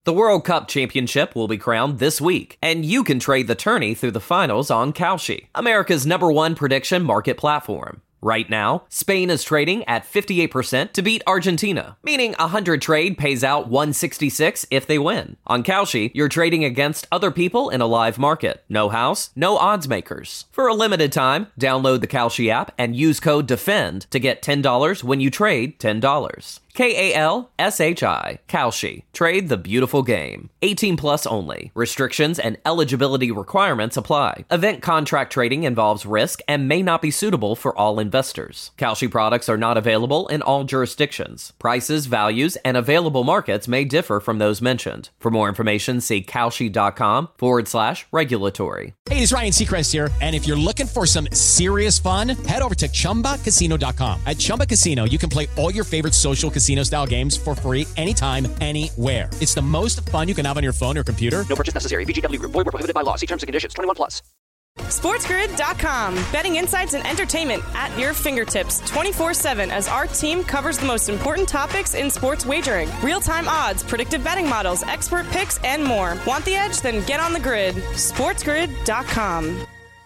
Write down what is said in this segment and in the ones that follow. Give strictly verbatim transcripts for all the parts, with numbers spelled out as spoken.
The World Cup Championship will be crowned this week, and you can trade the tourney through the finals on Kalshi, America's number one prediction market platform. Right now, Spain is trading at fifty-eight percent to beat Argentina, meaning a one hundred trade pays out one hundred sixty-six if they win. On Kalshi, you're trading against other people in a live market. No house, no odds makers. For a limited time, download the Kalshi app and use code DEFEND to get ten dollars when you trade ten dollars. K A L S H I, Kalshi. Trade the beautiful game. eighteen plus only. Restrictions and eligibility requirements apply. Event contract trading involves risk and may not be suitable for all investors. Kalshi products are not available in all jurisdictions. Prices, values, and available markets may differ from those mentioned. For more information, see Kalshi.com forward slash regulatory. Hey, it's Ryan Seacrest here, and if you're looking for some serious fun, head over to Chumba Casino dot com. At Chumba Casino, you can play all your favorite social casino-style games for free anytime, anywhere. It's the most fun you can have on your phone or computer. No purchase necessary. V G W Group. Void where prohibited by law. See terms and conditions. twenty-one plus. SportsGrid dot com. Betting insights and entertainment at your fingertips twenty-four seven as our team covers the most important topics in sports wagering. Real-time odds, predictive betting models, expert picks, and more. Want the edge? Then get on the grid. SportsGrid dot com.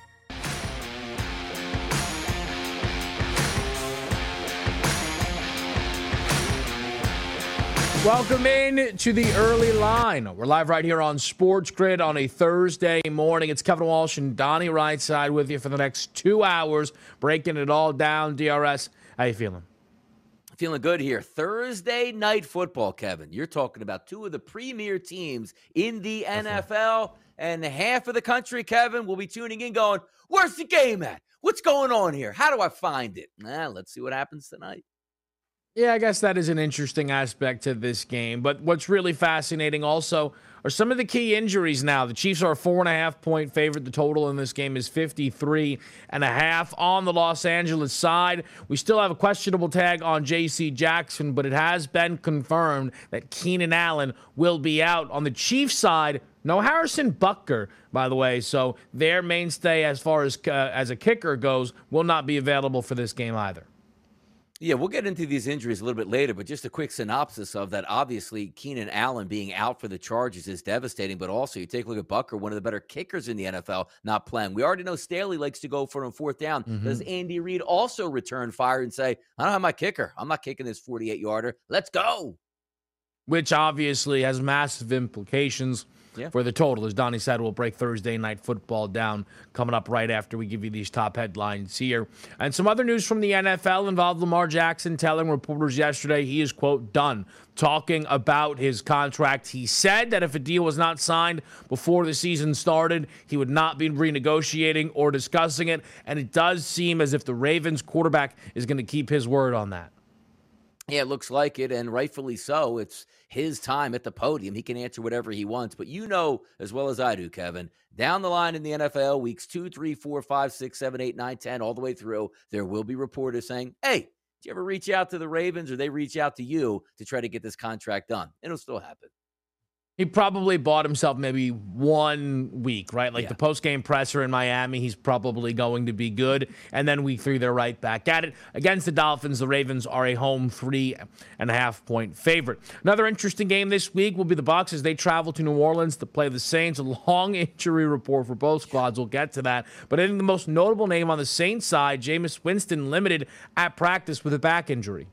Welcome in to the early line. We're live right here on Sports Grid on a Thursday morning. It's Kevin Walsh and Donnie Rightside with you for the next two hours, breaking it all down. D R S, how you feeling? Feeling good here. Thursday night football, Kevin. You're talking about two of the premier teams in the N F L, and half of the country, Kevin, will be tuning in going, where's the game at? What's going on here? How do I find it? Nah, let's see what happens tonight. Yeah, I guess that is an interesting aspect to this game. But what's really fascinating also are some of the key injuries now. The Chiefs are a four and a half point favorite. The total in this game is fifty-three and a half on the Los Angeles side. We still have a questionable tag on J C Jackson, but it has been confirmed that Keenan Allen will be out. On the Chiefs side, no Harrison Butker, by the way. So their mainstay as far as uh, as a kicker goes will not be available for this game either. Yeah, we'll get into these injuries a little bit later, but just a quick synopsis of that. Obviously, Keenan Allen being out for the Chargers is devastating, but also you take a look at Butker, one of the better kickers in the N F L, not playing. We already know Staley likes to go for a fourth down. Mm-hmm. Does Andy Reid also return fire and say, I don't have my kicker. I'm not kicking this forty-eight-yarder. Let's go. Which obviously has massive implications yeah. for the total. As Donnie said, we'll break Thursday night football down coming up right after we give you these top headlines here. And some other news from the N F L involved Lamar Jackson telling reporters yesterday he is, quote, done talking about his contract. He said that if a deal was not signed before the season started, he would not be renegotiating or discussing it. And it does seem as if the Ravens quarterback is going to keep his word on that. Yeah, it looks like it, and rightfully so. It's his time at the podium. He can answer whatever he wants. But you know as well as I do, Kevin, down the line in the N F L, weeks two, three, four, five, six, seven, eight, nine, ten, all the way through, there will be reporters saying, hey, did you ever reach out to the Ravens or they reach out to you to try to get this contract done? It'll still happen. He probably bought himself maybe one week, right? Like yeah. the post-game presser in Miami, he's probably going to be good. And then week three, they're right back at it. Against the Dolphins, the Ravens are a home three and a half point favorite. Another interesting game this week will be the Bucs as they travel to New Orleans to play the Saints. A long injury report for both squads. We'll get to that. But I think the most notable name on the Saints side, Jameis Winston, limited at practice with a back injury.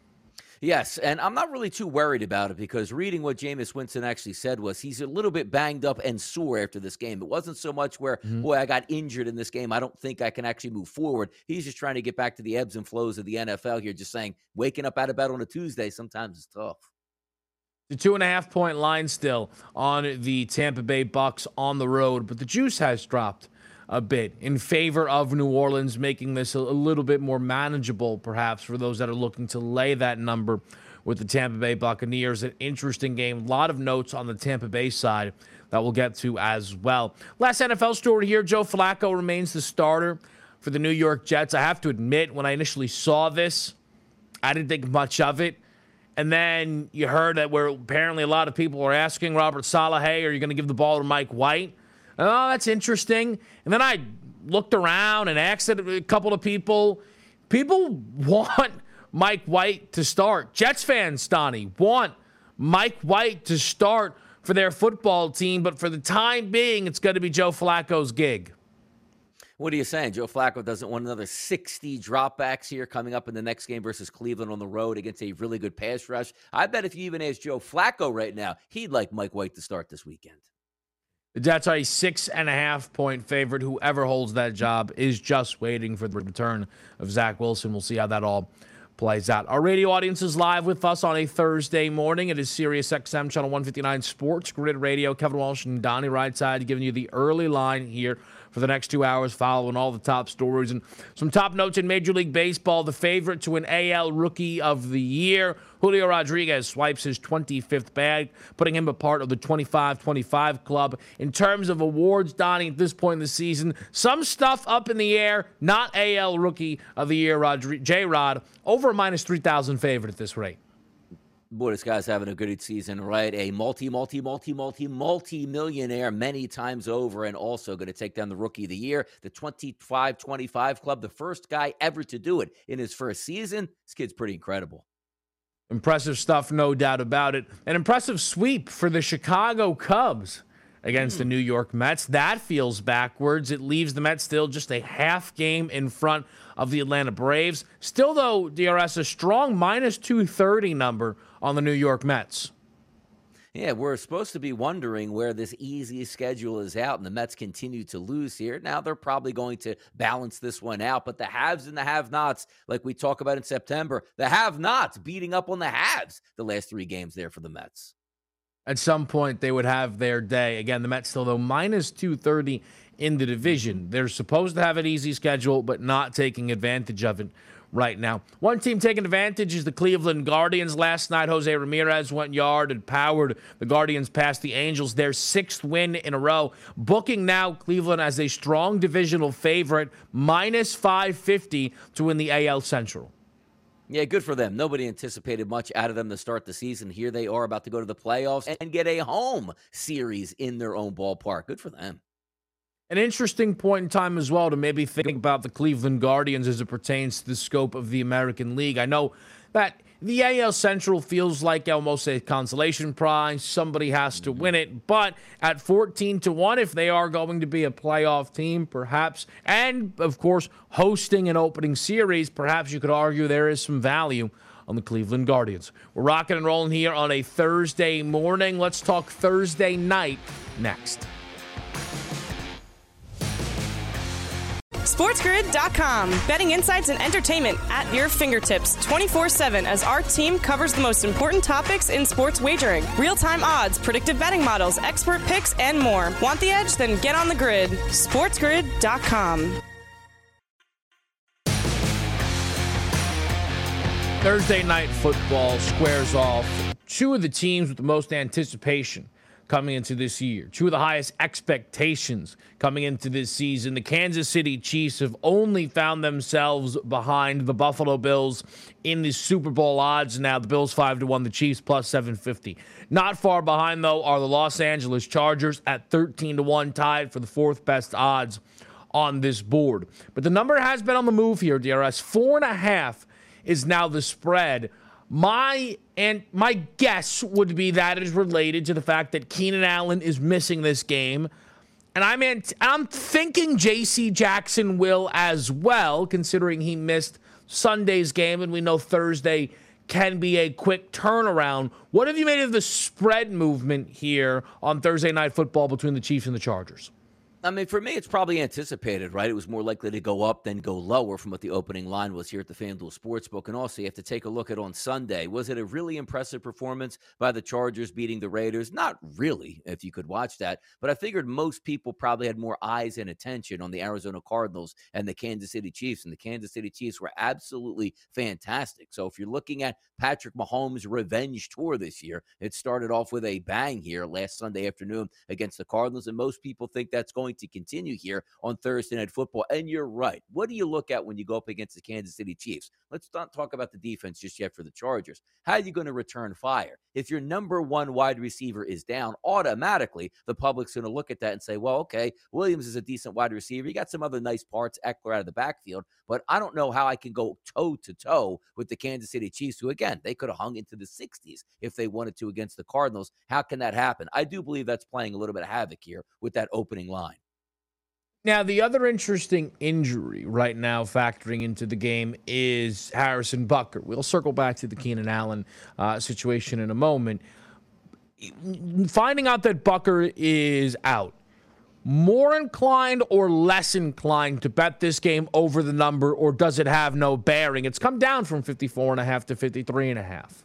Yes, and I'm not really too worried about it because reading what Jameis Winston actually said was he's a little bit banged up and sore after this game. It wasn't so much where, mm-hmm. boy, I got injured in this game. I don't think I can actually move forward. He's just trying to get back to the ebbs and flows of the N F L here, just saying waking up out of bed on a Tuesday sometimes is tough. The two and a half point line still on the Tampa Bay Bucs on the road, but the juice has dropped a bit in favor of New Orleans, making this a, a little bit more manageable, perhaps, for those that are looking to lay that number with the Tampa Bay Buccaneers. An interesting game. A lot of notes on the Tampa Bay side that we'll get to as well. Last N F L story here. Joe Flacco remains the starter for the New York Jets. I have to admit, when I initially saw this, I didn't think much of it. And then you heard that where apparently a lot of people are asking Robert Saleh, hey, are you going to give the ball to Mike White? Oh, that's interesting. And then I looked around and asked a couple of people. People want Mike White to start. Jets fans, Donnie, want Mike White to start for their football team, but for the time being, it's going to be Joe Flacco's gig. What are you saying? Joe Flacco doesn't want another sixty dropbacks here coming up in the next game versus Cleveland on the road against a really good pass rush. I bet if you even ask Joe Flacco right now, he'd like Mike White to start this weekend. The Jets are a six and a half point favorite. Whoever holds that job is just waiting for the return of Zach Wilson. We'll see how that all plays out. Our radio audience is live with us on a Thursday morning. It is Sirius X M Channel one fifty-nine Sports Grid Radio. Kevin Walsh and Donnie Rightside giving you the early line here for the next two hours, following all the top stories and some top notes in Major League Baseball. The favorite to an A L Rookie of the Year, Julio Rodriguez, swipes his twenty-fifth bag, putting him a part of the twenty-five twenty-five club. In terms of awards, Donnie, at this point in the season, some stuff up in the air. Not A L Rookie of the Year, Rodri- J-Rod, over a minus three thousand favorite at this rate. Boy, this guy's having a good season, right? A multi, multi, multi, multi, multi-millionaire many times over, and also going to take down the Rookie of the Year, the twenty-five twenty-five club, the first guy ever to do it in his first season. This kid's pretty incredible. Impressive stuff, no doubt about it. An impressive sweep for the Chicago Cubs against mm. the New York Mets. That feels backwards. It leaves the Mets still just a half game in front of the Atlanta Braves. Still, though, D R S, a strong minus two thirty number on the New York Mets. Yeah, we're supposed to be wondering where this easy schedule is out, and the Mets continue to lose here. Now they're probably going to balance this one out, but the haves and the have-nots, like we talk about in September, the have-nots beating up on the haves the last three games there for the Mets. At some point, they would have their day. Again, the Mets still, though, minus two thirty in the division. They're supposed to have an easy schedule, but not taking advantage of it right now. One team taking advantage is the Cleveland Guardians. Last night, Jose Ramirez went yard and powered the Guardians past the Angels, their sixth win in a row. Booking now Cleveland as a strong divisional favorite, minus five fifty to win the A L Central. Yeah, good for them. Nobody anticipated much out of them to start the season. Here they are about to go to the playoffs and get a home series in their own ballpark. Good for them. An interesting point in time as well to maybe think about the Cleveland Guardians as it pertains to the scope of the American League. I know that the A L Central feels like almost a consolation prize. Somebody has to win it. But at fourteen to one, if they are going to be a playoff team, perhaps, and, of course, hosting an opening series, perhaps you could argue there is some value on the Cleveland Guardians. We're rocking and rolling here on a Thursday morning. Let's talk Thursday night next. SportsGrid dot com. Betting insights and entertainment at your fingertips twenty-four seven as our team covers the most important topics in sports wagering. Real-time odds, predictive betting models, expert picks, and more. Want the edge? Then get on the grid. SportsGrid dot com. Thursday night football squares off two of the teams with the most anticipation coming into this year. Two of the highest expectations coming into this season. The Kansas City Chiefs have only found themselves behind the Buffalo Bills in the Super Bowl odds now. The Bills five to one, the Chiefs plus seven fifty. Not far behind, though, are the Los Angeles Chargers at thirteen to one, tied for the fourth best odds on this board. But the number has been on the move here, D R S. Four and a half is now the spread. My and my guess would be that it is related to the fact that Keenan Allen is missing this game. And I'm, ant- I'm thinking J C Jackson will as well, considering he missed Sunday's game, and we know Thursday can be a quick turnaround. What have you made of the spread movement here on Thursday Night Football between the Chiefs and the Chargers? I mean, for me, it's probably anticipated, right? It was more likely to go up than go lower from what the opening line was here at the FanDuel Sportsbook. And also, you have to take a look at on Sunday. Was it a really impressive performance by the Chargers beating the Raiders? Not really, if you could watch that. But I figured most people probably had more eyes and attention on the Arizona Cardinals and the Kansas City Chiefs. And the Kansas City Chiefs were absolutely fantastic. So if you're looking at Patrick Mahomes' revenge tour this year, it started off with a bang here last Sunday afternoon against the Cardinals. And most people think that's going going to continue here on Thursday Night Football. And you're right. What do you look at when you go up against the Kansas City Chiefs? Let's not talk about the defense just yet for the Chargers. How are you going to return fire? If your number one wide receiver is down, automatically the public's going to look at that and say, well, okay, Williams is a decent wide receiver. You got some other nice parts, Eckler out of the backfield, but I don't know how I can go toe-to-toe with the Kansas City Chiefs, who, again, they could have hung into the sixties if they wanted to against the Cardinals. How can that happen? I do believe that's playing a little bit of havoc here with that opening line. Now, the other interesting injury right now factoring into the game is Harrison Butker. We'll circle back to the Keenan Allen uh, situation in a moment. Finding out that Butker is out, more inclined or less inclined to bet this game over the number, or does it have no bearing? It's come down from fifty-four and a half to fifty-three and a half.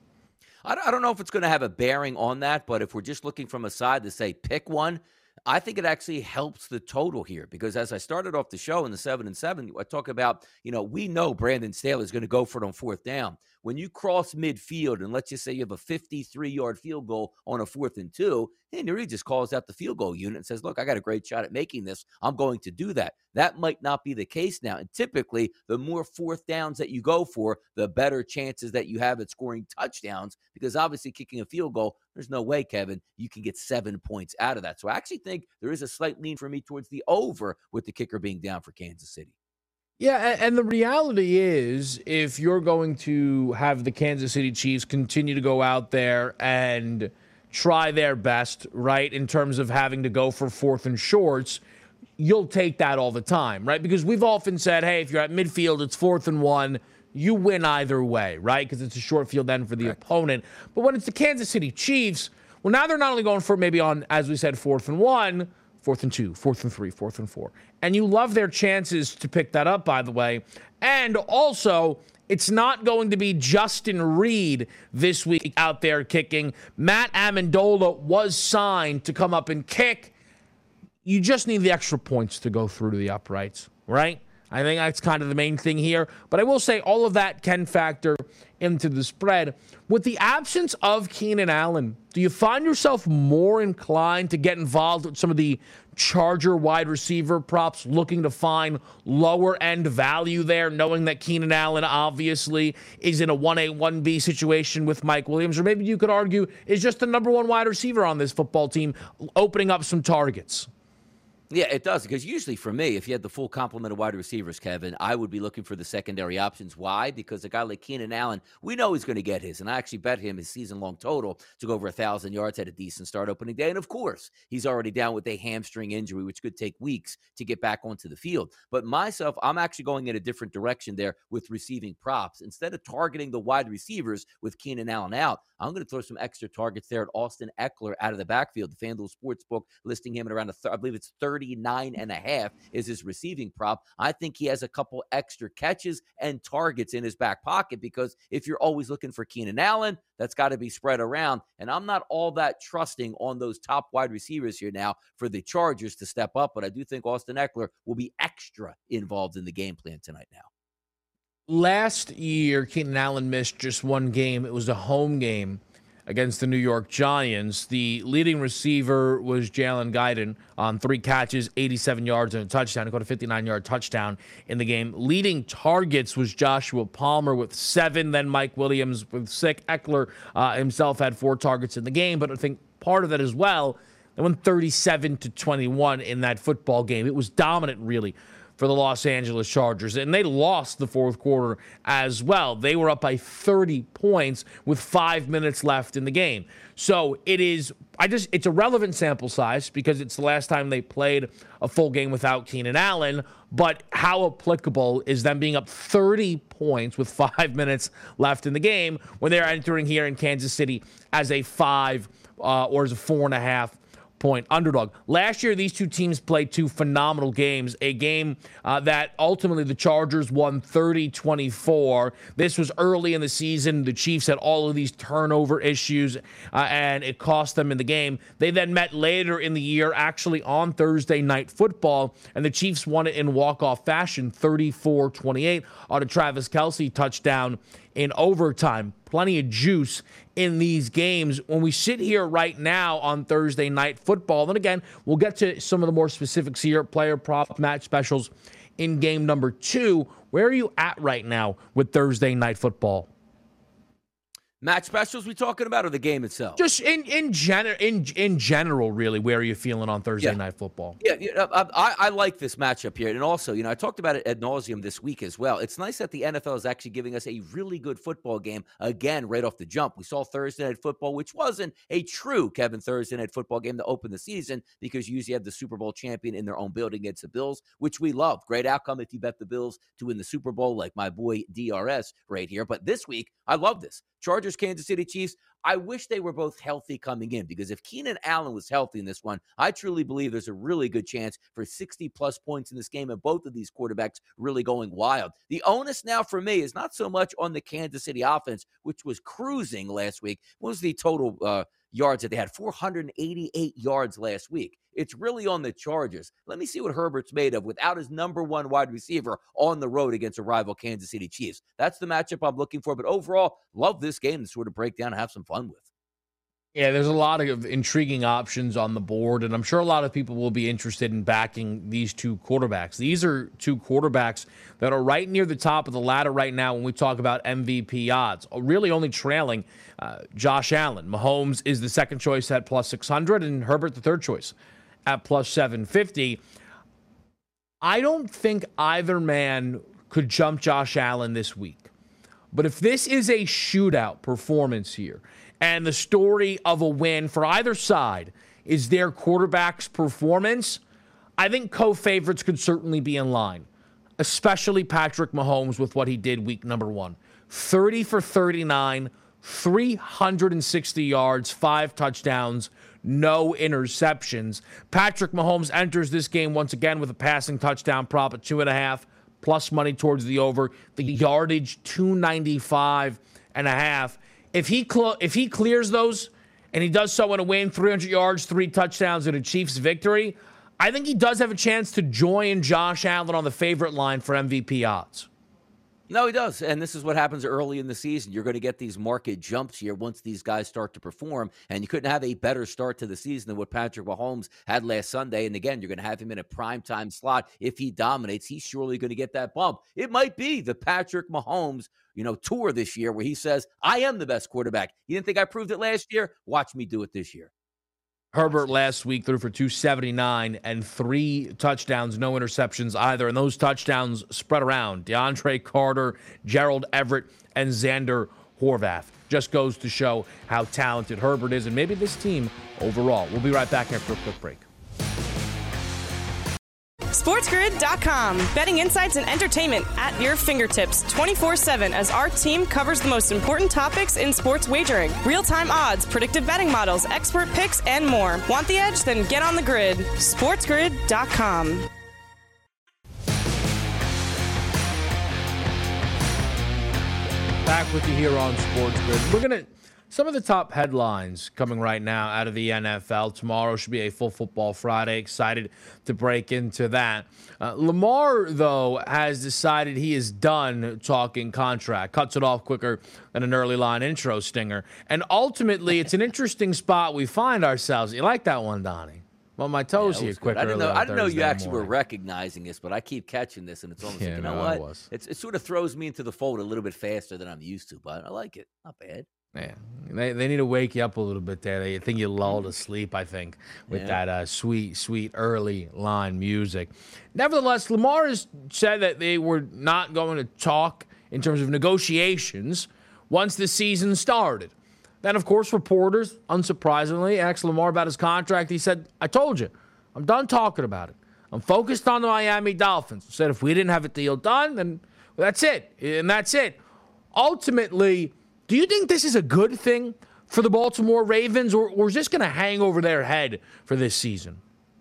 I don't know if it's going to have a bearing on that, but if we're just looking from a side to say pick one, I think it actually helps the total here, because as I started off the show in the seven and seven, I talk about, you know, we know Brandon Staley is going to go for it on fourth down. When you cross midfield and let's just say you have a fifty-three-yard field goal on a fourth and two, Andy Reid just calls out the field goal unit and says, look, I got a great shot at making this. I'm going to do that. That might not be the case now. And typically, the more fourth downs that you go for, the better chances that you have at scoring touchdowns, because obviously kicking a field goal, there's no way, Kevin, you can get seven points out of that. So I actually think there is a slight lean for me towards the over with the kicker being down for Kansas City. Yeah, and the reality is, if you're going to have the Kansas City Chiefs continue to go out there and try their best, right, in terms of having to go for fourth and shorts, you'll take that all the time, right? Because we've often said, hey, if you're at midfield, it's fourth and one, you win either way, right? Because it's a short field end for the Correct. opponent. But when it's the Kansas City Chiefs, well, now they're not only going for maybe on, as we said, fourth and one, fourth and two, fourth and three, fourth and four. And you love their chances to pick that up, by the way. And also, it's not going to be Justin Reid this week out there kicking. Matt Amendola was signed to come up and kick. You just need the extra points to go through to the uprights, right? I think that's kind of the main thing here. But I will say all of that can factor into the spread. With the absence of Keenan Allen, do you find yourself more inclined to get involved with some of the Charger wide receiver props, looking to find lower end value there, knowing that Keenan Allen obviously is in a one A, one B situation with Mike Williams, or maybe you could argue is just the number one wide receiver on this football team, opening up some targets? Yeah, it does, because usually for me, if you had the full complement of wide receivers, Kevin, I would be looking for the secondary options. Why? Because a guy like Keenan Allen, we know he's going to get his, and I actually bet him his season-long total to go over one thousand yards, had a decent start opening day, and of course, he's already down with a hamstring injury, which could take weeks to get back onto the field. But myself, I'm actually going in a different direction there with receiving props. Instead of targeting the wide receivers with Keenan Allen out, I'm going to throw some extra targets there at Austin Eckler out of the backfield. The FanDuel Sportsbook listing him at around, a th- I believe it's thirty-nine and a half is his receiving prop. I think he has a couple extra catches and targets in his back pocket, because if you're always looking for Keenan Allen, that's got to be spread around. And I'm not all that trusting on those top wide receivers here now for the Chargers to step up, but I do think Austin Eckler will be extra involved in the game plan tonight now. Last year, Keenan Allen missed just one game. It was a home game against the New York Giants. The leading receiver was Jalen Guyton on three catches, eighty-seven yards, and a touchdown. He got a fifty-nine-yard touchdown in the game. Leading targets was Joshua Palmer with seven, then Mike Williams with six. Eckler uh, himself had four targets in the game, but I think part of that as well, they won thirty-seven to twenty-one in that football game. It was dominant, really, for the Los Angeles Chargers, and they lost the fourth quarter as well. They were up by thirty points with five minutes left in the game. So it is, I just, it's a relevant sample size because it's the last time they played a full game without Keenan Allen, but how applicable is them being up thirty points with five minutes left in the game when they're entering here in Kansas City as a five uh, or as a four and a half point underdog. Last year, these two teams played two phenomenal games, a game uh, that ultimately the Chargers won thirty twenty-four. This was early in the season. The Chiefs had all of these turnover issues, uh, and it cost them in the game. They then met later in the year, actually on Thursday Night Football, and the Chiefs won it in walk-off fashion, thirty-four twenty-eight, on a Travis Kelce touchdown in overtime. Plenty of juice in these games. When we sit here right now on Thursday Night Football, then again, we'll get to some of the more specifics here, player prop match specials in game number two. Where are you at right now with Thursday Night Football? Match specials we talking about, or the game itself? Just in in general, in in general, really. Where are you feeling on Thursday yeah. Night Football? Yeah, yeah I, I like this matchup here, and also, you know, I talked about it ad nauseum this week as well. It's nice that the N F L is actually giving us a really good football game again right off the jump. We saw Thursday Night Football, which wasn't a true Kevin Thursday Night Football game to open the season, because you usually have the Super Bowl champion in their own building against the Bills, which we love. Great outcome if you bet the Bills to win the Super Bowl, like my boy D R S right here. But this week, I love this. Chargers, Kansas City Chiefs. I wish they were both healthy coming in, because if Keenan Allen was healthy in this one, I truly believe there's a really good chance for sixty plus points in this game, and both of these quarterbacks really going wild. The onus now for me is not so much on the Kansas City offense, which was cruising last week. What was the total uh, yards that they had? four hundred eighty-eight yards last week. It's really on the Chargers. Let me see what Herbert's made of without his number one wide receiver on the road against a rival Kansas City Chiefs. That's the matchup I'm looking for. But overall, love this game to sort of break down and have some fun with. Yeah, there's a lot of intriguing options on the board, and I'm sure a lot of people will be interested in backing these two quarterbacks. These are two quarterbacks that are right near the top of the ladder right now when we talk about M V P odds, really only trailing uh, Josh Allen. Mahomes is the second choice at plus six hundred, and Herbert the third choice at plus seven fifty. I don't think either man could jump Josh Allen this week. But if this is a shootout performance here, and the story of a win for either side is their quarterback's performance, I think co-favorites could certainly be in line, especially Patrick Mahomes with what he did week number one. thirty for thirty-nine, three hundred sixty yards, five touchdowns, no interceptions. Patrick Mahomes enters this game once again with a passing touchdown prop at two and a half, plus money towards the over. The yardage, two ninety-five and a half. If he cl- if he clears those, and he does so in a win, three hundred yards, three touchdowns, and a Chiefs victory, I think he does have a chance to join Josh Allen on the favorite line for M V P odds. No, he does. And this is what happens early in the season. You're going to get these market jumps here once these guys start to perform. And you couldn't have a better start to the season than what Patrick Mahomes had last Sunday. And again, you're going to have him in a primetime slot. If he dominates, he's surely going to get that bump. It might be the Patrick Mahomes, you know, tour this year where he says, I am the best quarterback. You didn't think I proved it last year? Watch me do it this year. Herbert last week threw for two seventy-nine and three touchdowns, no interceptions either. And those touchdowns spread around DeAndre Carter, Gerald Everett, and Xander Horvath. Just goes to show how talented Herbert is and maybe this team overall. We'll be right back after a quick break. SportsGrid dot com. Betting insights and entertainment at your fingertips twenty-four seven as our team covers the most important topics in sports wagering. Real-time odds, predictive betting models, expert picks, and more. Want the edge? Then get on the grid. SportsGrid dot com. Back with you here on Sports Grid. We're going to... Some of the top headlines coming right now out of the N F L. Tomorrow should be a full football Friday. Excited to break into that. Uh, Lamar, though, has decided he is done talking contract. Cuts it off quicker than an early line intro stinger. And ultimately, it's an interesting spot we find ourselves. You like that one, Donnie? Well, my toes yeah, here quick. I didn't know. I didn't know you actually morning. were recognizing this, but I keep catching this, and it's almost yeah, like, you know no, what? Was. It's, it sort of throws me into the fold a little bit faster than I'm used to, but I like it. Not bad. Yeah, they they need to wake you up a little bit there. They think you lull to sleep, I think, with yeah. that uh, sweet, sweet early line music. Nevertheless, Lamar has said that they were not going to talk in terms of negotiations once the season started. Then, of course, reporters, unsurprisingly, asked Lamar about his contract. He said, I told you, I'm done talking about it. I'm focused on the Miami Dolphins. He said if we didn't have a deal done, then that's it. And that's it. Ultimately, do you think this is a good thing for the Baltimore Ravens, or, or is this going to hang over their head for this season?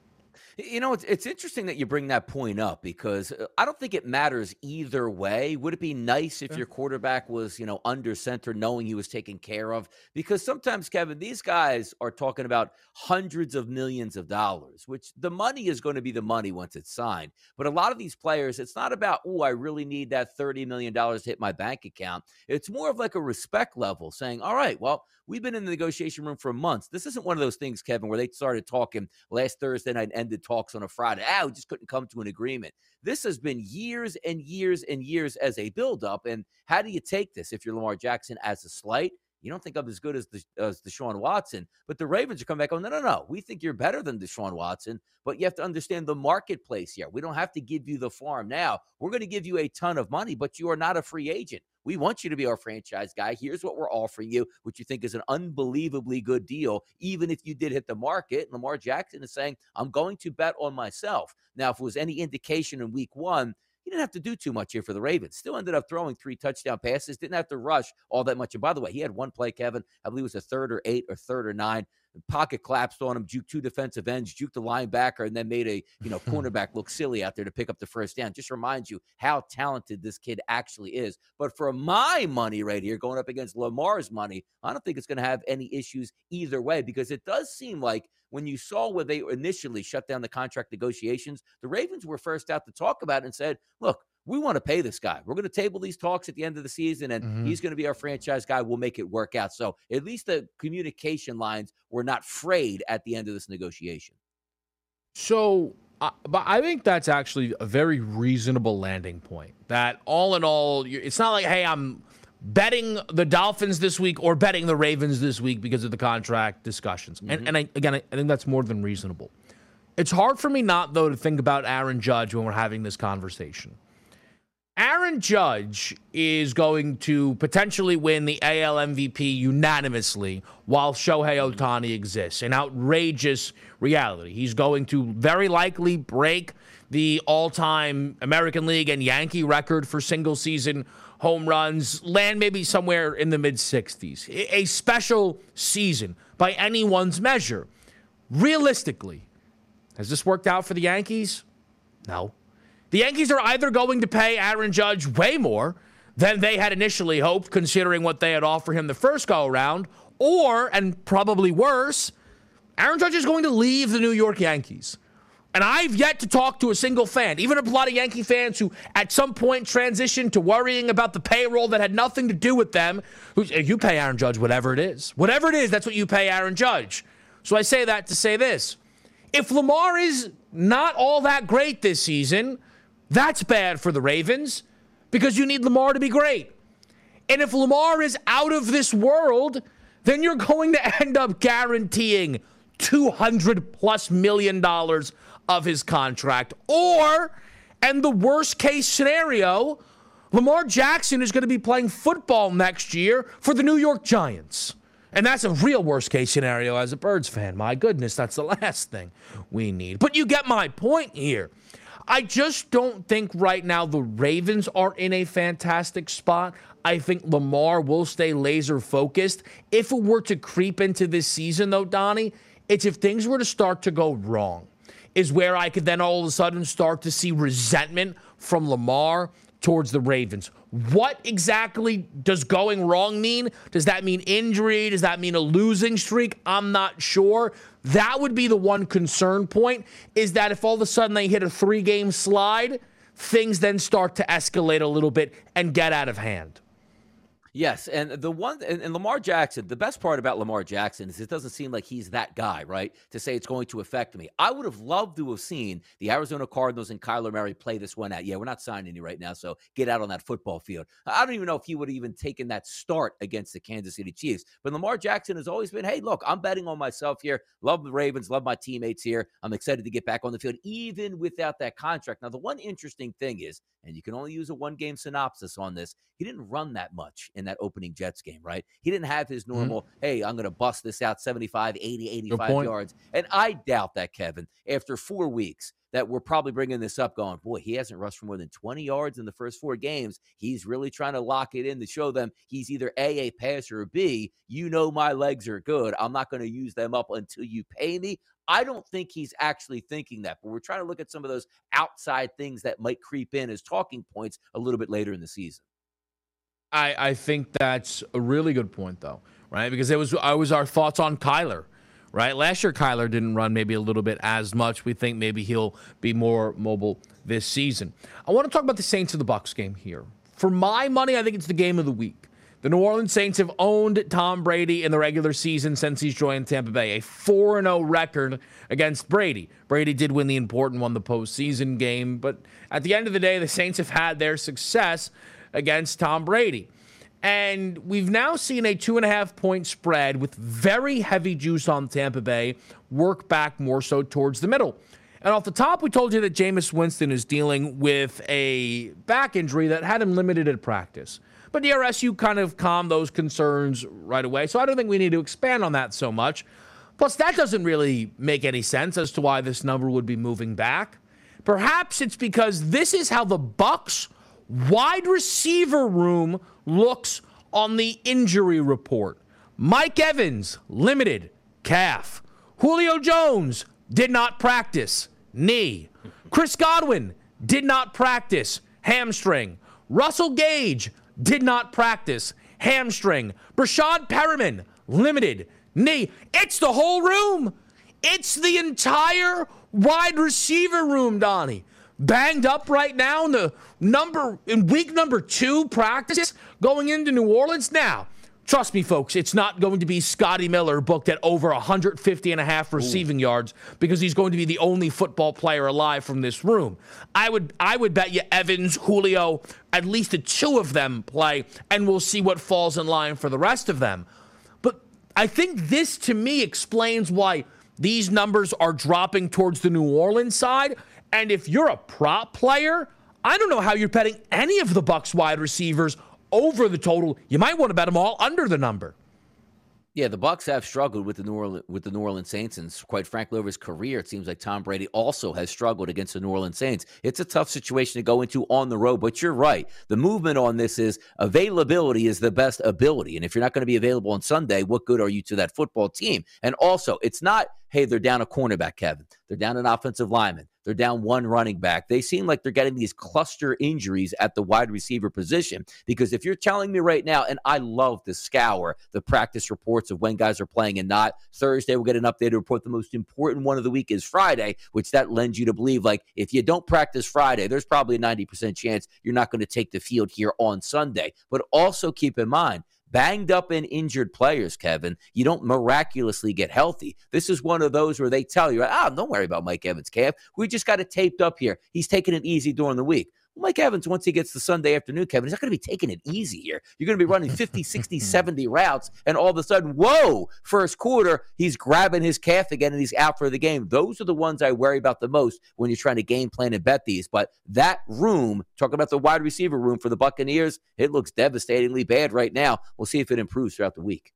You know, it's it's interesting that you bring that point up because uh, I don't think it matters either way. Would it be nice if Yeah. your quarterback was, you know, under center, knowing he was taken care of? Because sometimes, Kevin, these guys are talking about hundreds of millions of dollars, which the money is going to be the money once it's signed. But a lot of these players, it's not about, oh, I really need that thirty million dollars to hit my bank account. It's more of like a respect level saying, all right, well, we've been in the negotiation room for months. This isn't one of those things, Kevin, where they started talking last Thursday night and ended talks on a Friday. Ah, we just couldn't come to an agreement. This has been years and years and years as a buildup. And how do you take this if you're Lamar Jackson as a slight? You don't think I'm as good as, the, as Deshaun Watson, but the Ravens are coming back going, no, no, no. We think you're better than Deshaun Watson, but you have to understand the marketplace here. We don't have to give you the farm now. We're going to give you a ton of money, but you are not a free agent. We want you to be our franchise guy. Here's what we're offering you, which you think is an unbelievably good deal, even if you did hit the market. And Lamar Jackson is saying, I'm going to bet on myself. Now, if it was any indication in week one, he didn't have to do too much here for the Ravens. Still ended up throwing three touchdown passes. Didn't have to rush all that much. And by the way, he had one play, Kevin. I believe it was a third or eight or third or nine. The pocket collapsed on him, juked two defensive ends, juked the linebacker, and then made a you know cornerback look silly out there to pick up the first down. Just reminds you how talented this kid actually is. But for my money right here, going up against Lamar's money, I don't think it's going to have any issues either way, because it does seem like when you saw where they initially shut down the contract negotiations, the Ravens were first out to talk about it and said, look, we want to pay this guy. We're going to table these talks at the end of the season, and mm-hmm. he's going to be our franchise guy. We'll make it work out. So at least the communication lines were not frayed at the end of this negotiation. So, uh, but I think that's actually a very reasonable landing point. That all in all, it's not like, hey, I'm betting the Dolphins this week or betting the Ravens this week because of the contract discussions. Mm-hmm. And, and I, again, I, I think that's more than reasonable. It's hard for me not, though, to think about Aaron Judge when we're having this conversation. Aaron Judge is going to potentially win the A L M V P unanimously while Shohei Ohtani exists. An outrageous reality. He's going to very likely break the all-time American League and Yankee record for single-season home runs, land maybe somewhere in the mid-sixties. A special season by anyone's measure. Realistically, has this worked out for the Yankees? No. The Yankees are either going to pay Aaron Judge way more than they had initially hoped, considering what they had offered him the first go-around, or, and probably worse, Aaron Judge is going to leave the New York Yankees. And I've yet to talk to a single fan, even a lot of Yankee fans who at some point transitioned to worrying about the payroll that had nothing to do with them. Who, you pay Aaron Judge whatever it is. Whatever it is, that's what you pay Aaron Judge. So I say that to say this. If Lamar is not all that great this season, that's bad for the Ravens because you need Lamar to be great. And if Lamar is out of this world, then you're going to end up guaranteeing two hundred plus million dollars of his contract. Or, and the worst case scenario, Lamar Jackson is going to be playing football next year for the New York Giants. And that's a real worst case scenario as a Birds fan. My goodness, that's the last thing we need. But you get my point here. I just don't think right now the Ravens are in a fantastic spot. I think Lamar will stay laser focused. If it were to creep into this season, though, Donnie, it's if things were to start to go wrong, is where I could then all of a sudden start to see resentment from Lamar towards the Ravens. What exactly does going wrong mean? Does that mean injury? Does that mean a losing streak? I'm not sure. That would be the one concern point, is that if all of a sudden they hit a three-game slide, things then start to escalate a little bit and get out of hand. Yes, and the one and, and Lamar Jackson, the best part about Lamar Jackson is it doesn't seem like he's that guy, right? To say it's going to affect me. I would have loved to have seen the Arizona Cardinals and Kyler Murray play this one out. Yeah, we're not signing you right now, so get out on that football field. I don't even know if he would have even taken that start against the Kansas City Chiefs. But Lamar Jackson has always been, hey, look, I'm betting on myself here. Love the Ravens, love my teammates here. I'm excited to get back on the field, even without that contract. Now, the one interesting thing is, and you can only use a one-game synopsis on this, he didn't run that much in that opening Jets game, right? He didn't have his normal, mm-hmm. hey, I'm going to bust this out seventy-five, eighty, eighty-five yards. And I doubt that, Kevin, after four weeks, that we're probably bringing this up going, boy, he hasn't rushed for more than twenty yards in the first four games. He's really trying to lock it in to show them he's either A, a passer, or B, you know my legs are good. I'm not going to use them up until you pay me. I don't think he's actually thinking that, but we're trying to look at some of those outside things that might creep in as talking points a little bit later in the season. I, I think that's a really good point, though, right? Because it was, it was our thoughts on Kyler, right? Last year, Kyler didn't run maybe a little bit as much. We think maybe he'll be more mobile this season. I want to talk about the Saints and the Bucs game here. For my money, I think it's the game of the week. The New Orleans Saints have owned Tom Brady in the regular season since he's joined Tampa Bay, a four and oh record against Brady. Brady did win the important one, the postseason game, but at the end of the day, the Saints have had their success against Tom Brady. And we've now seen a two and a half point spread with very heavy juice on Tampa Bay work back more so towards the middle. And off the top, we told you that Jameis Winston is dealing with a back injury that had him limited at practice. But D R S U kind of calmed those concerns right away, so I don't think we need to expand on that so much. Plus, that doesn't really make any sense as to why this number would be moving back. Perhaps it's because this is how the Bucs wide receiver room looks on the injury report. Mike Evans, limited, calf. Julio Jones, did not practice, knee. Chris Godwin, did not practice, hamstring. Russell Gage, did not practice, hamstring. Brashad Perriman, limited, knee. It's the whole room. It's the entire wide receiver room, Donnie. Banged up right now in the number in week number two practice going into New Orleans. Now, trust me, folks, it's not going to be Scotty Miller booked at over one fifty and a half receiving Ooh. yards because he's going to be the only football player alive from this room. I would I would bet you Evans, Julio, at least the two of them play, and we'll see what falls in line for the rest of them. But I think this, to me, explains why these numbers are dropping towards the New Orleans side. And if you're a prop player, I don't know how you're betting any of the Bucs wide receivers over the total. You might want to bet them all under the number. Yeah, the Bucs have struggled with the New Orleans with the New Orleans Saints, and quite frankly, over his career, it seems like Tom Brady also has struggled against the New Orleans Saints. It's a tough situation to go into on the road, but you're right. The movement on this is availability is the best ability, and if you're not going to be available on Sunday, what good are you to that football team? And also, it's not, hey, they're down a cornerback, Kevin. They're down an offensive lineman. They're down one running back. They seem like they're getting these cluster injuries at the wide receiver position, because if you're telling me right now, and I love to scour the practice reports of when guys are playing and not, Thursday we'll get an updated report. The most important one of the week is Friday, which that lends you to believe, like, if you don't practice Friday, there's probably a ninety percent chance you're not going to take the field here on Sunday. But also keep in mind, banged up and injured players, Kevin, you don't miraculously get healthy. This is one of those where they tell you, oh, don't worry about Mike Evans' calf. We just got it taped up here. He's taking it easy during the week. Well, Mike Evans, once he gets to Sunday afternoon, Kevin, he's not going to be taking it easy here. You're going to be running fifty, sixty, seventy routes, and all of a sudden, whoa, first quarter, he's grabbing his calf again, and he's out for the game. Those are the ones I worry about the most when you're trying to game plan and bet these. But that room, talking about the wide receiver room for the Buccaneers, it looks devastatingly bad right now. We'll see if it improves throughout the week.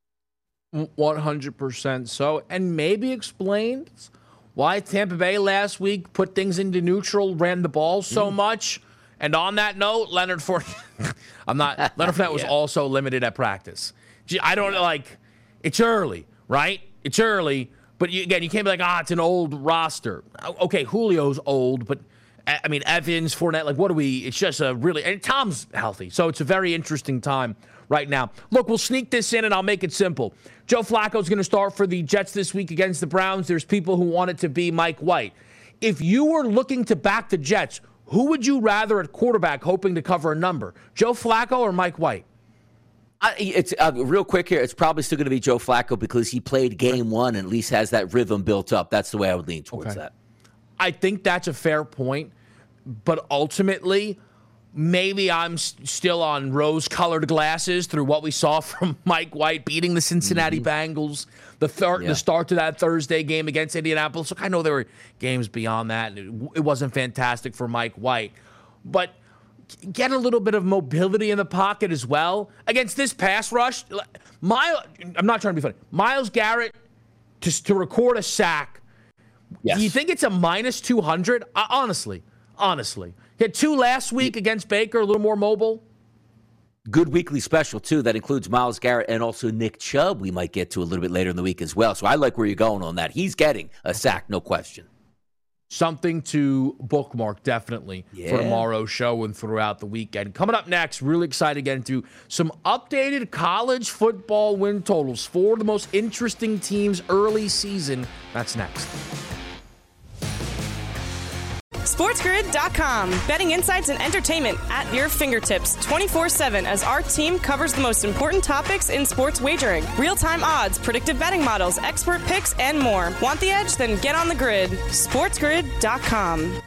one hundred percent so, and maybe explains why Tampa Bay last week put things into neutral, ran the ball so mm. much. And on that note, Leonard Fournette, I'm not, Leonard Fournette was yeah. also limited at practice. I don't like, it's early, right? It's early, but you, again, you can't be like, ah, it's an old roster. Okay, Julio's old, but I mean, Evans, Fournette, like, what do we, it's just a really, and Tom's healthy, so it's a very interesting time right now. Look, we'll sneak this in and I'll make it simple. Joe Flacco's going to start for the Jets this week against the Browns. There's people who want it to be Mike White. If you were looking to back the Jets, who would you rather at quarterback hoping to cover a number? Joe Flacco or Mike White? Uh, it's uh, real quick here. It's probably still going to be Joe Flacco because he played game one and at least has that rhythm built up. That's the way I would lean towards okay. that. I think that's a fair point, but ultimately, maybe I'm s- still on rose-colored glasses through what we saw from Mike White beating the Cincinnati mm-hmm. Bengals, the, thir- yeah. the start to that Thursday game against Indianapolis. Look, I know there were games beyond that, and it, it wasn't fantastic for Mike White, but get a little bit of mobility in the pocket as well. Against this pass rush, Miles, I'm not trying to be funny, Myles Garrett to, to record a sack Yes. Do you think it's a minus two hundred? Uh, honestly, honestly. He had two last week against Baker, a little more mobile. Good weekly special, too. That includes Myles Garrett and also Nick Chubb we might get to a little bit later in the week as well. So I like where you're going on that. He's getting a sack, no question. Something to bookmark, definitely, yeah. for tomorrow's show and throughout the weekend. Coming up next, really excited to get into some updated college football win totals for the most interesting teams early season. That's next. SportsGrid dot com. Betting insights and entertainment at your fingertips twenty-four seven as our team covers the most important topics in sports wagering. Real-time odds, predictive betting models, expert picks, and more. Want the edge? Then get on the grid. SportsGrid dot com.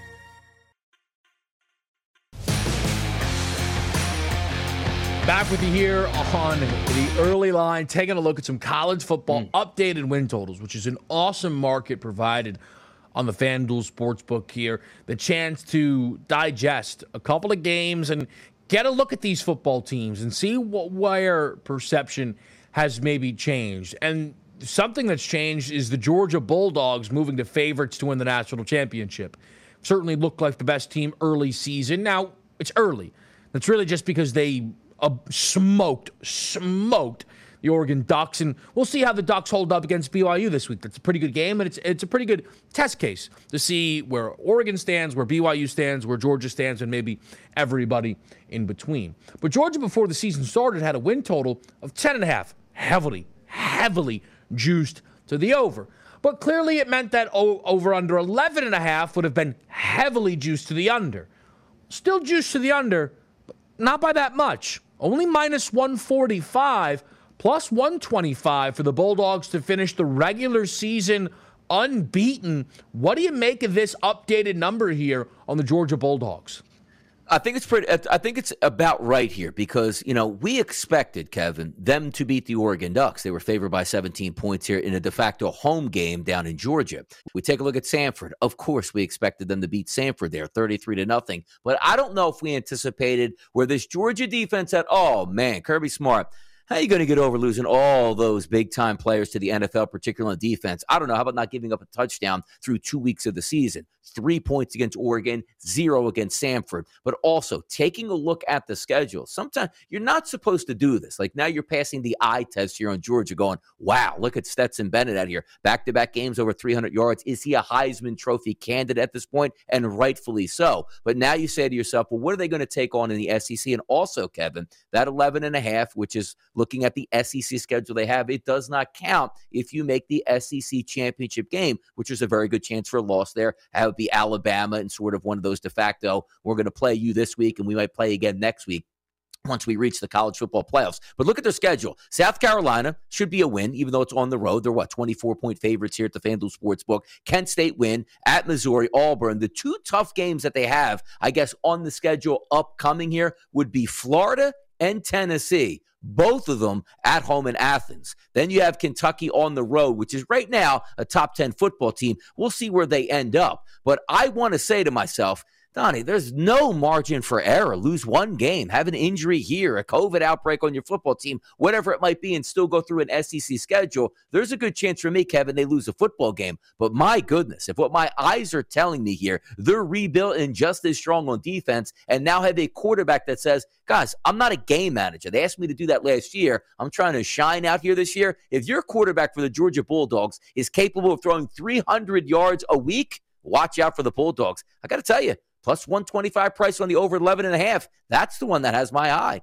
Back with you here on the early line, taking a look at some college football mm. updated win totals, which is an awesome market provided on the FanDuel Sportsbook here. The chance to digest a couple of games and get a look at these football teams and see what, where perception has maybe changed. And something that's changed is the Georgia Bulldogs moving to favorites to win the national championship. Certainly looked like the best team early season. Now, it's early. That's really just because they uh, smoked, smoked the Oregon Ducks, and we'll see how the Ducks hold up against B Y U this week. That's a pretty good game, and it's it's a pretty good test case to see where Oregon stands, where B Y U stands, where Georgia stands, and maybe everybody in between. But Georgia, before the season started, had a win total of ten and a half, heavily, heavily juiced to the over. But clearly it meant that o- over under eleven and a half would have been heavily juiced to the under. Still juiced to the under, but not by that much. Only minus one forty-five. Plus one twenty-five for the Bulldogs to finish the regular season unbeaten. What do you make of this updated number here on the Georgia Bulldogs? I think it's pretty. I think it's about right here because, you know, we expected, Kevin, them to beat the Oregon Ducks. They were favored by seventeen points here in a de facto home game down in Georgia. We take a look at Samford. Of course, we expected them to beat Samford there, thirty-three to nothing. But I don't know if we anticipated where this Georgia defense at. Oh man, Kirby Smart. How are you going to get over losing all those big-time players to the N F L, particularly on defense? I don't know. How about not giving up a touchdown through two weeks of the season? Three points against Oregon, zero against Samford. But also, taking a look at the schedule. Sometimes you're not supposed to do this. Like now you're passing the eye test here on Georgia going, wow, look at Stetson Bennett out here. Back-to-back games over three hundred yards. Is he a Heisman Trophy candidate at this point? And rightfully so. But now you say to yourself, well, what are they going to take on in the S E C? And also, Kevin, that eleven and a half, which is looking at the S E C schedule they have, it does not count if you make the S E C championship game, which is a very good chance for a loss there. That would be Alabama and sort of one of those de facto, we're going to play you this week and we might play again next week once we reach the college football playoffs. But look at their schedule. South Carolina should be a win, even though it's on the road. They're, what, twenty-four point favorites here at the FanDuel Sportsbook. Kent State win at Missouri, Auburn. The two tough games that they have, I guess, on the schedule upcoming here would be Florida and Tennessee. Both of them at home in Athens. Then you have Kentucky on the road, which is right now a top ten football team. We'll see where they end up. But I want to say to myself, Donnie, there's no margin for error. Lose one game, have an injury here, a COVID outbreak on your football team, whatever it might be, and still go through an S E C schedule. There's a good chance for me, Kevin, they lose a football game. But my goodness, if what my eyes are telling me here, they're rebuilt and just as strong on defense and now have a quarterback that says, guys, I'm not a game manager. They asked me to do that last year. I'm trying to shine out here this year. If your quarterback for the Georgia Bulldogs is capable of throwing three hundred yards a week, watch out for the Bulldogs. I got to tell you, plus one twenty-five price on the over eleven and a half. That's the one that has my eye.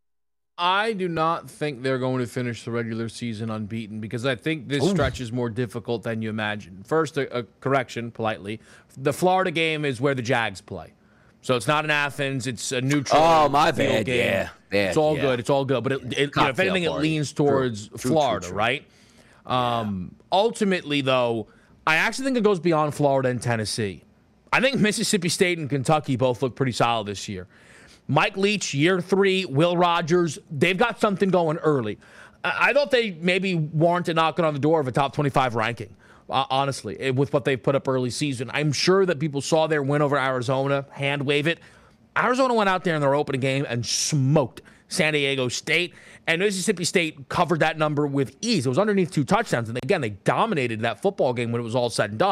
I do not think they're going to finish the regular season unbeaten because I think this Ooh. stretch is more difficult than you imagine. First, a, a correction, politely. The Florida game is where the Jags play. So it's not in Athens. It's a neutral Oh, my bad. game. Yeah. Bad, it's all yeah. good. It's all good. But it, it, you know, if anything, party. it leans towards true. True, Florida, true, true. right? Um, yeah. Ultimately, though, I actually think it goes beyond Florida and Tennessee. I think Mississippi State and Kentucky both look pretty solid this year. Mike Leach, year three, Will Rogers, they've got something going early. I, I thought they maybe warranted knocking on the door of a top twenty-five ranking, uh, honestly, with what they've put up early season. I'm sure that people saw their win over Arizona, hand wave it. Arizona went out there in their opening game and smoked San Diego State, and Mississippi State covered that number with ease. It was underneath two touchdowns, and again, they dominated that football game when it was all said and done.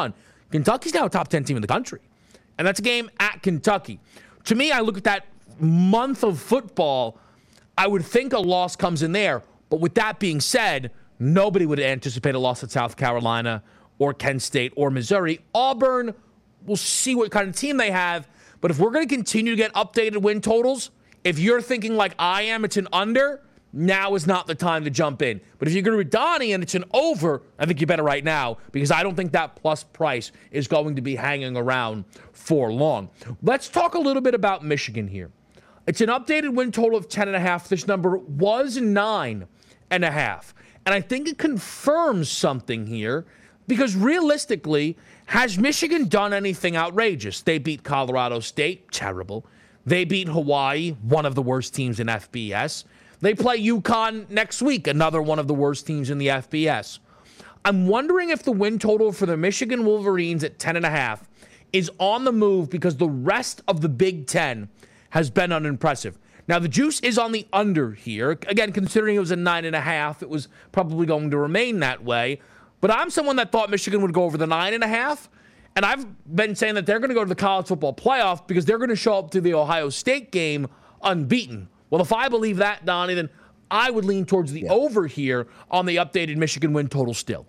Kentucky's now a top ten team in the country. And that's a game at Kentucky. To me, I look at that month of football, I would think a loss comes in there. But with that being said, nobody would anticipate a loss at South Carolina or Kent State or Missouri. Auburn, we'll see what kind of team they have. But if we're going to continue to get updated win totals, if you're thinking like I am, it's an under, now is not the time to jump in. But if you're going to be Donnie and it's an over, I think you better right now, because I don't think that plus price is going to be hanging around for long. Let's talk a little bit about Michigan here. It's an updated win total of ten and a half. This number was nine and a half. And I think it confirms something here, because realistically, has Michigan done anything outrageous? They beat Colorado State, terrible. They beat Hawaii, one of the worst teams in F B S. They play UConn next week, another one of the worst teams in the F B S. I'm wondering if the win total for the Michigan Wolverines at ten and a half is on the move because the rest of the Big Ten has been unimpressive. Now, the juice is on the under here. Again, considering it was a nine and a half, it was probably going to remain that way. But I'm someone that thought Michigan would go over the nine and a half. And I've been saying that they're going to go to the college football playoff because they're going to show up to the Ohio State game unbeaten. Well, if I believe that, Donnie, then I would lean towards the yeah. over here on the updated Michigan win total still.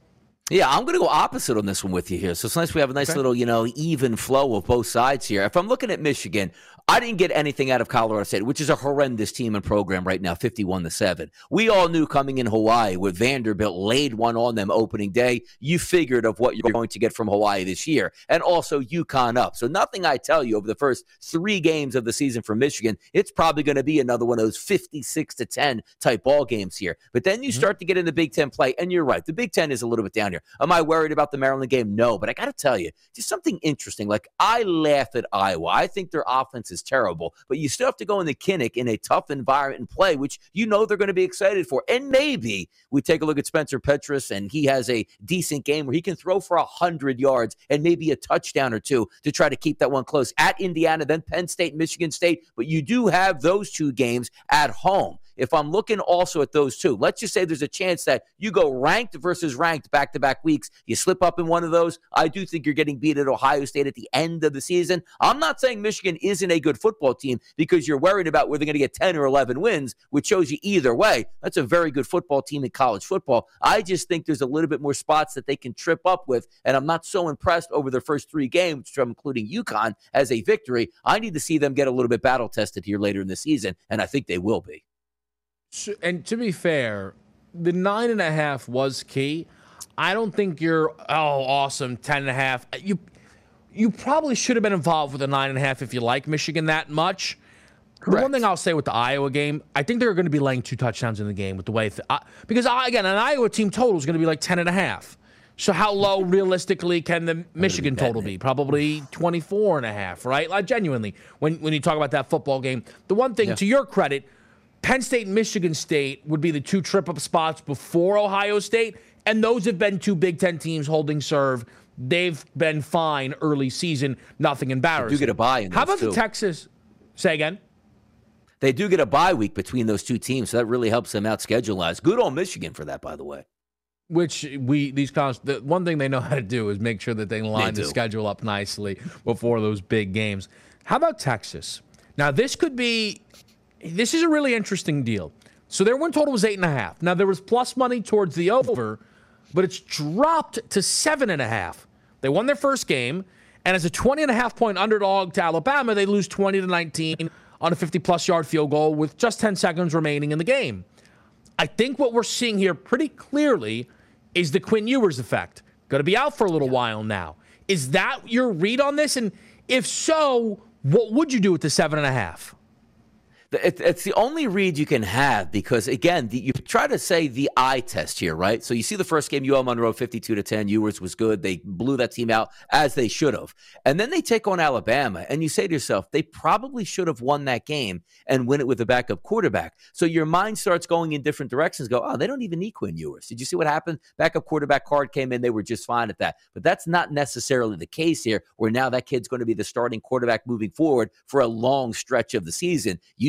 Yeah, I'm going to go opposite on this one with you here. So it's nice we have a nice okay. little, you know, even flow of both sides here. If I'm looking at Michigan, I didn't get anything out of Colorado State, which is a horrendous team and program right now, fifty-one to seven. We all knew coming in Hawaii where Vanderbilt laid one on them opening day, you figured of what you're going to get from Hawaii this year, and also UConn up. So nothing I tell you over the first three games of the season for Michigan, it's probably going to be another one of those fifty-six to ten type ball games here. But then you mm-hmm. start to get into Big Ten play, and you're right, the Big Ten is a little bit down here. Am I worried about the Maryland game? No, but I got to tell you, just something interesting. Like, I laugh at Iowa. I think their offense is terrible, but you still have to go into Kinnick in a tough environment and play, which you know they're going to be excited for. And maybe we take a look at Spencer Petras, and he has a decent game where he can throw for one hundred yards and maybe a touchdown or two to try to keep that one close. At Indiana, then Penn State, Michigan State, but you do have those two games at home. If I'm looking also at those two, let's just say there's a chance that you go ranked versus ranked back-to-back weeks. You slip up in one of those. I do think you're getting beat at Ohio State at the end of the season. I'm not saying Michigan isn't a good football team because you're worried about whether they're going to get ten or eleven wins, which shows you either way. That's a very good football team in college football. I just think there's a little bit more spots that they can trip up with, and I'm not so impressed over their first three games, from including UConn as a victory. I need to see them get a little bit battle-tested here later in the season, and I think they will be. And to be fair, the nine and a half was key. I don't think you're, oh, awesome, ten and a half. You, you probably should have been involved with a nine and a half if you like Michigan that much. Correct. The one thing I'll say with the Iowa game, I think they're going to be laying two touchdowns in the game with the way, th- I, because I, again, an Iowa team total is going to be like ten and a half. So how low realistically can the Michigan total be? Probably twenty-four and a half, right? Like, genuinely, when, when you talk about that football game. The one thing, yeah. to your credit, Penn State and Michigan State would be the two trip-up spots before Ohio State, and those have been two Big Ten teams holding serve. They've been fine early season, nothing embarrassing. They do get a bye in How about too. the Texas? Say again? They do get a bye week between those two teams, so that really helps them out schedule-wise. Good on Michigan for that, by the way. Which we, these college, the one thing they know how to do is make sure that they line they the schedule up nicely before those big games. How about Texas? Now, this could be... This is a really interesting deal. So their win total was eight and a half. Now, there was plus money towards the over, but it's dropped to seven and a half. They won their first game, and as a twenty and a half point underdog to Alabama, they lose twenty to nineteen on a fifty-plus yard field goal with just ten seconds remaining in the game. I think what we're seeing here pretty clearly is the Quinn Ewers effect. Going to be out for a little yeah. while now. Is that your read on this? And if so, what would you do with the seven and a half? It's the only read you can have because, again, the, you try to say the eye test here, right? So you see the first game, U L Monroe, fifty-two to ten. Ewers was good. They blew that team out as they should have. And then they take on Alabama, and you say to yourself, they probably should have won that game and win it with a backup quarterback. So your mind starts going in different directions. Go, oh, they don't even need Quinn Ewers. Did you see what happened? Backup quarterback card came in. They were just fine at that. But that's not necessarily the case here, where now that kid's going to be the starting quarterback moving forward for a long stretch of the season. You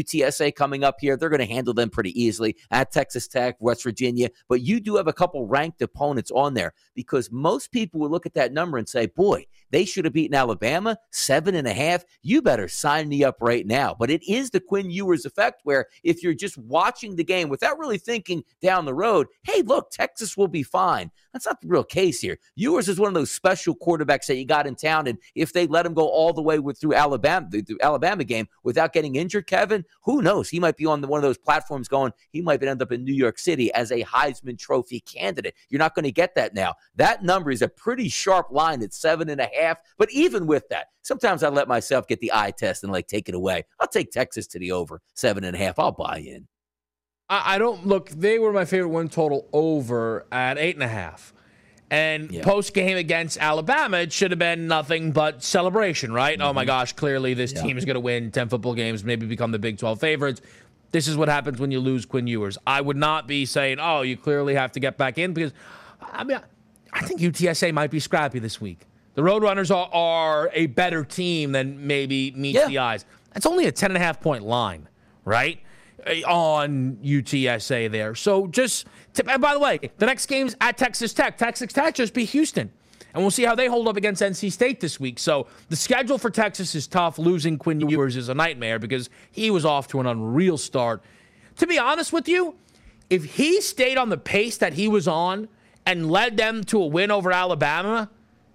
T S A coming up here. They're going to handle them pretty easily at Texas Tech, West Virginia. But you do have a couple ranked opponents on there because most people will look at that number and say, boy, they should have beaten Alabama, seven and a half. You better sign me up right now. But it is the Quinn Ewers effect where if you're just watching the game without really thinking down the road, hey, look, Texas will be fine. That's not the real case here. Ewers is one of those special quarterbacks that you got in town, and if they let him go all the way with through Alabama, the Alabama game without getting injured, Kevin, who knows? He might be on the, one of those platforms going, he might end up in New York City as a Heisman Trophy candidate. You're not going to get that now. That number is a pretty sharp line at seven and a half, but even with that, sometimes I let myself get the eye test and like take it away. I'll take Texas to the over, seven and a half. I'll buy in. I don't look. They were my favorite win total over at eight and a half, and yeah. post game against Alabama, it should have been nothing but celebration, right? Mm-hmm. Oh my gosh! Clearly, this yeah. team is going to win ten football games, maybe become the Big twelve favorites. This is what happens when you lose Quinn Ewers. I would not be saying, "Oh, you clearly have to get back in," because I mean, I think U T S A might be scrappy this week. The Roadrunners are, are a better team than maybe meets yeah. the eyes. That's only a ten and a half point line, right? On U T S A there. So just, to, and by the way, the next game's at Texas Tech. Texas Tech just beat Houston. And we'll see how they hold up against N C State this week. So the schedule for Texas is tough. Losing Quinn Ewers is a nightmare because he was off to an unreal start. To be honest with you, if he stayed on the pace that he was on and led them to a win over Alabama,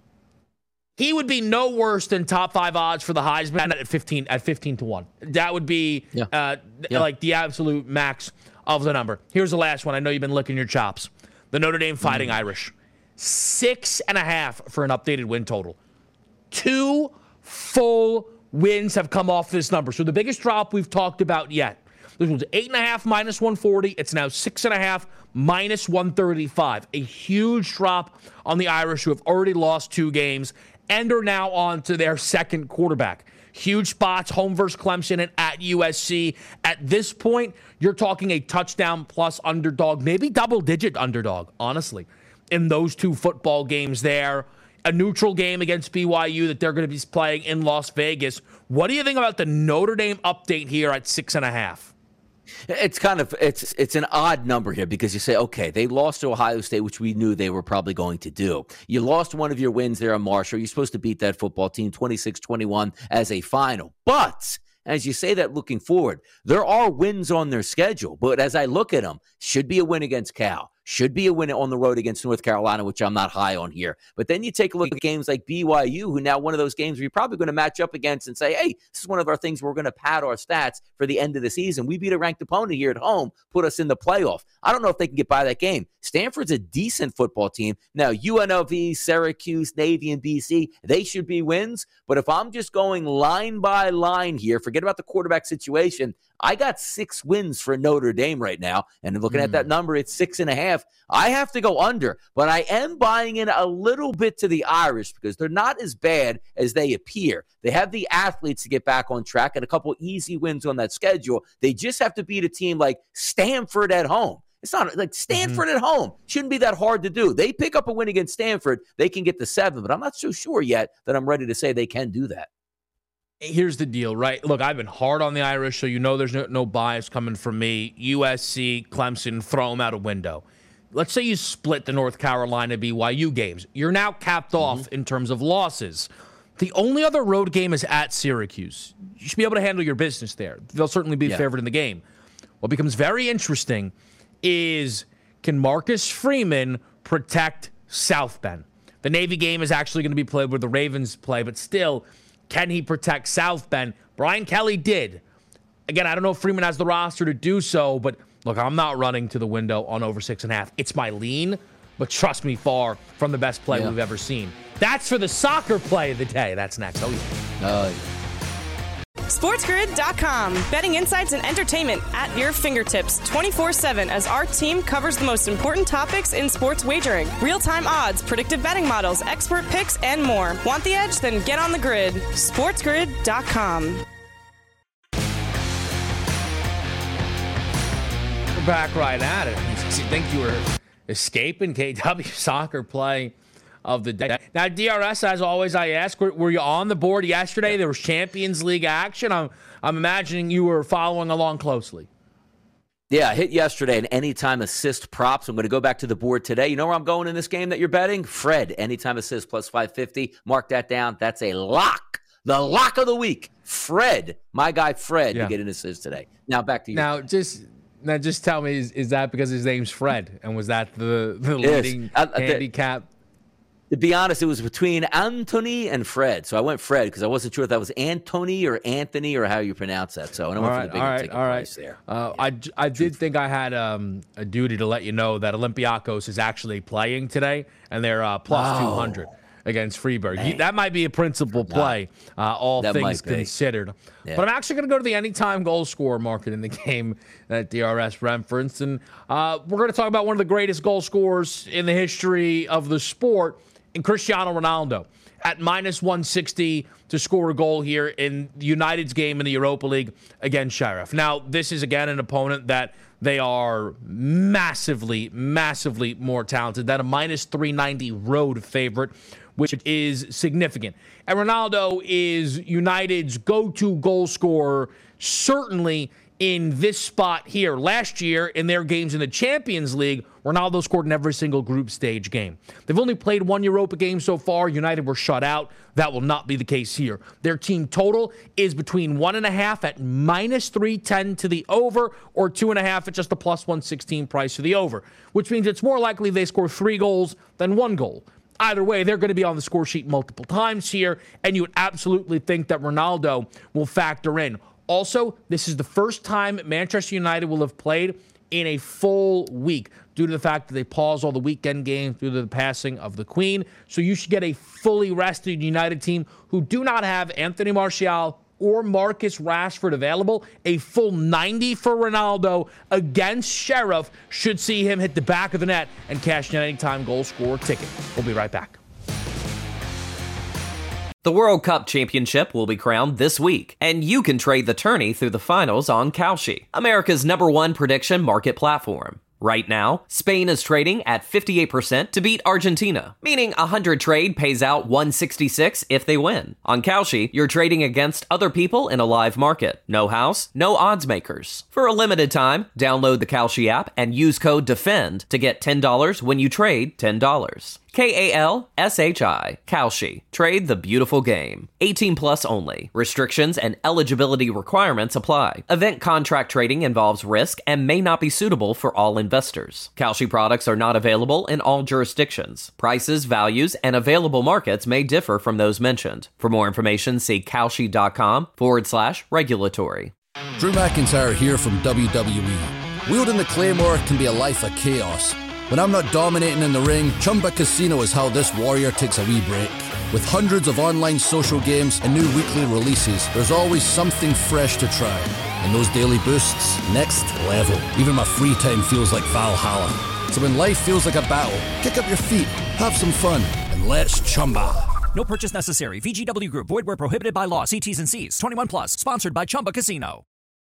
he would be no worse than top five odds for the Heisman at fifteen at fifteen to one. That would be yeah. Uh, yeah. like the absolute max of the number. Here's the last one. I know you've been licking your chops. The Notre Dame Fighting mm. Irish. Six and a half for an updated win total. Two full wins have come off this number. So the biggest drop we've talked about yet. This was eight and a half minus one forty. It's now six and a half minus one thirty-five. A huge drop on the Irish, who have already lost two games and are now on to their second quarterback. Huge spots, home versus Clemson and at U S C. At this point, you're talking a touchdown plus underdog, maybe double-digit underdog, honestly, in those two football games there. A neutral game against B Y U that they're going to be playing in Las Vegas. What do you think about the Notre Dame update here at six and a half? It's kind of it's it's an odd number here because you say, okay, they lost to Ohio State, which we knew they were probably going to do. You lost one of your wins there on Marshall. You're supposed to beat that football team twenty-six twenty-one as a final. But as you say that looking forward, there are wins on their schedule. But as I look at them, should be a win against Cal. Should be a win on the road against North Carolina, which I'm not high on here. But then you take a look at games like B Y U, who now one of those games where you're probably going to match up against and say, hey, this is one of our things we're going to pad our stats for the end of the season. We beat a ranked opponent here at home, put us in the playoff. I don't know if they can get by that game. Stanford's a decent football team. Now, U N L V, Syracuse, Navy, and B C, they should be wins. But if I'm just going line by line here, forget about the quarterback situation, I got six wins for Notre Dame right now. And looking mm. at that number, it's six and a half. I have to go under, but I am buying in a little bit to the Irish because they're not as bad as they appear. They have the athletes to get back on track and a couple easy wins on that schedule. They just have to beat a team like Stanford at home. It's not like Stanford mm-hmm. at home. Shouldn't be that hard to do. They pick up a win against Stanford, they can get the seven, but I'm not so sure yet that I'm ready to say they can do that. Here's the deal, right? Look, I've been hard on the Irish, so you know there's no, no bias coming from me. U S C, Clemson, throw them out a window. Let's say you split the North Carolina B Y U games. You're now capped mm-hmm. off in terms of losses. The only other road game is at Syracuse. You should be able to handle your business there. They'll certainly be the yeah. favorite in the game. What becomes very interesting is, can Marcus Freeman protect South Bend? The Navy game is actually going to be played where the Ravens play, but still, can he protect South Bend? Brian Kelly did. Again, I don't know if Freeman has the roster to do so, but look, I'm not running to the window on over six and a half. It's my lean, but trust me, far from the best play yeah. we've ever seen. That's for the soccer play of the day. That's next. Oh, yeah. Uh, SportsGrid dot com. Betting insights and entertainment at your fingertips twenty-four seven as our team covers the most important topics in sports wagering. Real-time odds, predictive betting models, expert picks, and more. Want the edge? Then get on the grid. SportsGrid dot com. Back right at it. You think you were escaping K W soccer play of the day. Now, D R S, as always, I ask, were, were you on the board yesterday? There was Champions League action. I'm, I'm imagining you were following along closely. Yeah, I hit yesterday an anytime assist props. I'm going to go back to the board today. You know where I'm going in this game that you're betting? Fred, anytime assist plus five fifty. Mark that down. That's a lock. The lock of the week. Fred, my guy Fred, yeah. to get an assist today. Now back to you. Now, just now, just tell me, is, is that because his name's Fred? And was that the, the leading uh, handicap? To be honest, it was between Anthony and Fred. So I went Fred because I wasn't sure if that was Anthony or Anthony or how you pronounce that. So I went all for right, the bigger all right, ticket all right. price there. Uh, I, I did think I had um, a duty to let you know that Olympiacos is actually playing today, and they're uh, plus oh. two hundred against Freiburg. He, that might be a principal play, uh, all that things considered. Yeah. But I'm actually going to go to the anytime goal scorer market in the game that D R S referenced. And uh, we're going to talk about one of the greatest goal scorers in the history of the sport, in Cristiano Ronaldo, at minus one sixty to score a goal here in United's game in the Europa League against Sheriff. Now, this is, again, an opponent that they are massively, massively more talented than a minus three ninety road favorite, which is significant. And Ronaldo is United's go-to goal scorer, certainly in this spot here. Last year, in their games in the Champions League, Ronaldo scored in every single group stage game. They've only played one Europa game so far. United were shut out. That will not be the case here. Their team total is between one and a half at minus three ten to the over, or two and a half at just the plus one sixteen price to the over, which means it's more likely they score three goals than one goal. Either way, they're going to be on the score sheet multiple times here, and you would absolutely think that Ronaldo will factor in. Also, this is the first time Manchester United will have played in a full week due to the fact that they paused all the weekend games due to the passing of the Queen. So you should get a fully rested United team who do not have Anthony Martial or Marcus Rashford available. A full ninety for Ronaldo against Sheriff should see him hit the back of the net and cash an anytime goal scorer ticket. We'll be right back. The World Cup Championship will be crowned this week, and you can trade the tourney through the finals on Kalshi, America's number one prediction market platform. Right now, Spain is trading at fifty-eight percent to beat Argentina, meaning a one hundred trade pays out one sixty-six if they win. On Kalshi, you're trading against other people in a live market. No house, no odds makers. For a limited time, download the Kalshi app and use code DEFEND to get ten dollars when you trade ten dollars. K A L S H I, Kalshi. Trade the beautiful game. eighteen plus only. Restrictions and eligibility requirements apply. Event contract trading involves risk and may not be suitable for all investors. Kalshi products are not available in all jurisdictions. Prices, values, and available markets may differ from those mentioned. For more information, see Kalshi.com forward slash regulatory. Drew McIntyre here from W W E. Wielding the Claymore can be a life of chaos. When I'm not dominating in the ring, Chumba Casino is how this warrior takes a wee break. With hundreds of online social games and new weekly releases, there's always something fresh to try. And those daily boosts, next level. Even my free time feels like Valhalla. So when life feels like a battle, kick up your feet, have some fun, and let's Chumba. No purchase necessary. V G W Group. Void where prohibited by law. See T's and C's. twenty-one plus. Sponsored by Chumba Casino.